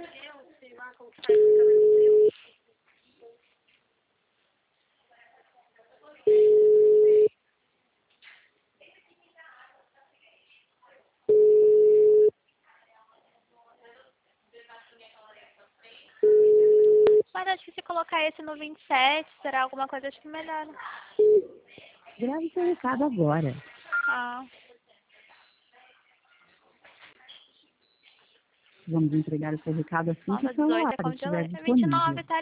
Mas acho que se colocar esse no 27, será alguma coisa, acho que melhor. Grave seu recado agora. Ah. Vamos entregar o seu recado assim que Nossa, o 18 celular é como estiver de 29, disponível. tá